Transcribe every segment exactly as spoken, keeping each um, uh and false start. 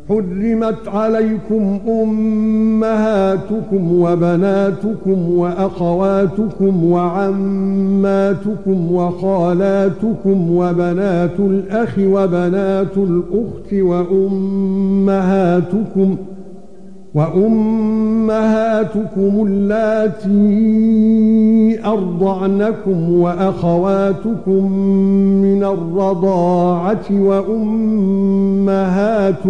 حرمت عليكم أمهاتكم وبناتكم وأخواتكم وعماتكم وخالاتكم وبنات الأخ وبنات الأخت وأمهاتكم وأمهاتكم اللاتي أرضعنكم وأخواتكم من الرضاعة وأمهات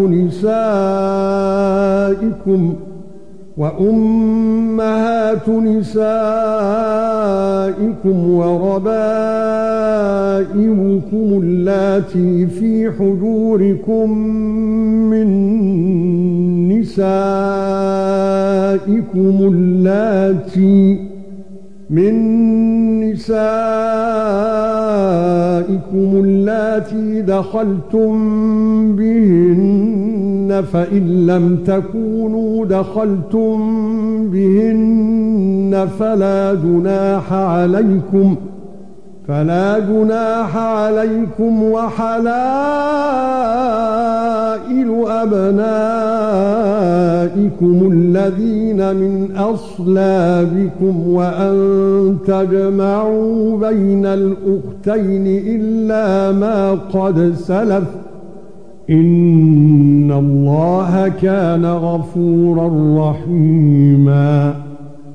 نسائكم وأمهات نسائكم وربائبكم اللاتي في حجوركم من نسائكم اللاتي من نسائكم اللاتي دخلتم بهن فإن لم تكونوا دخلتم بهن فلا جناح عليكم فلا جناح عليكم وحلائل أبنائكم الذين من أصلابكم وأن تجمعوا بين الأختين إلا ما قد سلف إن الله كان غفورا رحيما